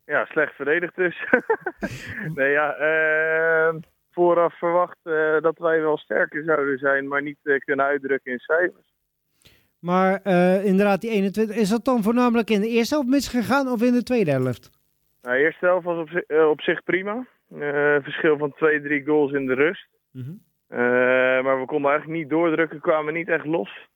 Ja, slecht verdedigd dus. Nee, ja, vooraf verwacht dat wij wel sterker zouden zijn, maar niet kunnen uitdrukken in cijfers. Maar inderdaad, die 21, is dat dan voornamelijk in de eerste helft misgegaan of in de tweede helft? Nou, de eerste helft was op zich prima. Verschil van 2-3 goals in de rust. Mhm. Maar we konden eigenlijk niet doordrukken, kwamen niet echt los.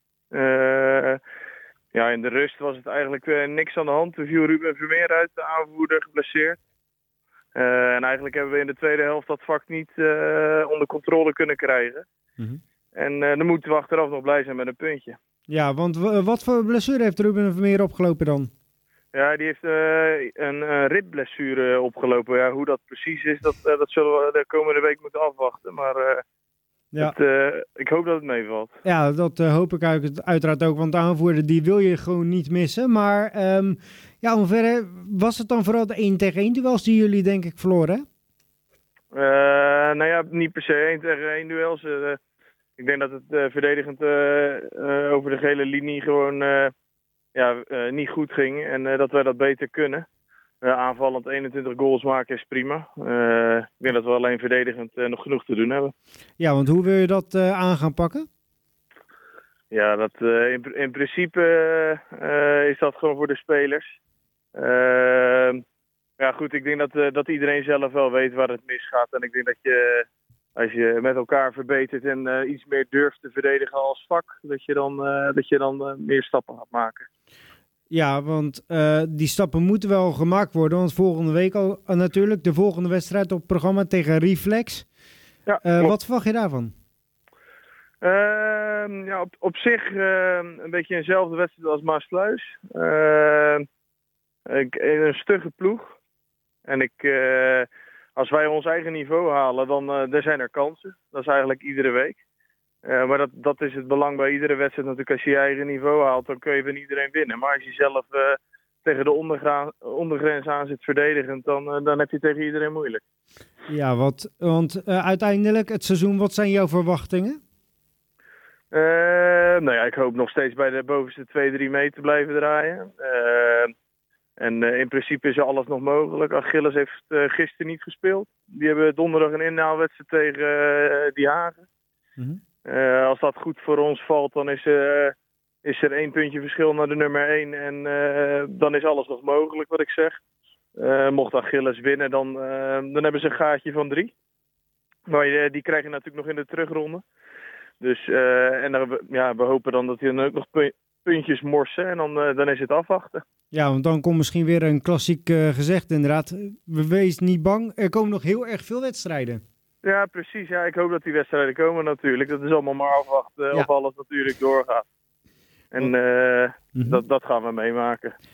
Ja, in de rust was het eigenlijk niks aan de hand. Toen viel Ruben Vermeer uit, de aanvoerder, geblesseerd. En eigenlijk hebben we in de tweede helft dat vak niet onder controle kunnen krijgen. Mhm. En dan moeten we achteraf nog blij zijn met een puntje. Ja, want wat voor blessure heeft Ruben Vermeer opgelopen dan? Ja, die heeft een ribblessure opgelopen. Ja, hoe dat precies is, dat zullen we de komende week moeten afwachten. Maar Ja, ik hoop dat het meevalt. ja dat hoop ik uiteraard ook, want de aanvoerder die wil je gewoon niet missen. Maar ja, onverre was het dan vooral de 1-tegen-1 duels die jullie denk ik verloren, hè? Nou ja, niet per se 1 tegen 1 duels. Ik denk dat het verdedigend over de gele linie gewoon niet goed ging. En dat wij dat beter kunnen. Aanvallend 21 goals maken is prima. Ik denk dat we alleen verdedigend nog genoeg te doen hebben. Ja, want hoe wil je dat aan gaan pakken? Ja, dat, in principe is dat gewoon voor de spelers. Ja goed, ik denk dat iedereen zelf wel weet waar het misgaat. En ik denk dat je, als je met elkaar verbetert en iets meer durft te verdedigen als vak, dat je dan meer stappen gaat maken. Ja, want die stappen moeten wel gemaakt worden. Want volgende week al natuurlijk de volgende wedstrijd op het programma tegen Reflex. Ja, wat verwacht je daarvan? Ja, op zich een beetje eenzelfde wedstrijd als Maassluis. Een stugge ploeg. En als wij ons eigen niveau halen, dan zijn er kansen. Dat is eigenlijk iedere week. Maar dat is het belang bij iedere wedstrijd natuurlijk. Als je je eigen niveau haalt, dan kun je van iedereen winnen. Maar als je zelf tegen de ondergrens aan zit verdedigend, dan heb je tegen iedereen moeilijk. Ja, want uiteindelijk het seizoen, wat zijn jouw verwachtingen? Nou ja, ik hoop nog steeds bij de bovenste 2-3 mee te blijven draaien. En in principe is alles nog mogelijk. Achilles heeft gisteren niet gespeeld. Die hebben donderdag een inhaalwedstrijd tegen Die Hagen. Mm-hmm. Als dat goed voor ons valt, dan is er 1 puntje verschil naar de nummer 1. En dan is alles nog mogelijk, wat ik zeg. Mocht Achilles winnen, dan hebben ze een gaatje van 3. Maar die krijg je natuurlijk nog in de terugronde. Dus, we hopen dan dat hij dan ook nog puntjes morsen. En dan is het afwachten. Ja, want dan komt misschien weer een klassiek gezegd inderdaad. Wees niet bang, er komen nog heel erg veel wedstrijden. Ja, precies. Ja, ik hoop dat die wedstrijden komen natuurlijk. Dat is allemaal maar afwachten of alles natuurlijk doorgaat. En dat gaan we meemaken.